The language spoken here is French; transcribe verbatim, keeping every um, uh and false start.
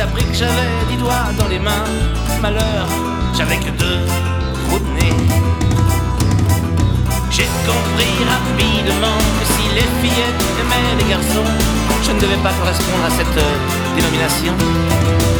appris que j'avais dix doigts dans les mains. Malheur, j'avais que deux trous de nez. J'ai compris rapidement que si les fillettes aimaient les garçons, je ne devais pas correspondre à cette dénomination.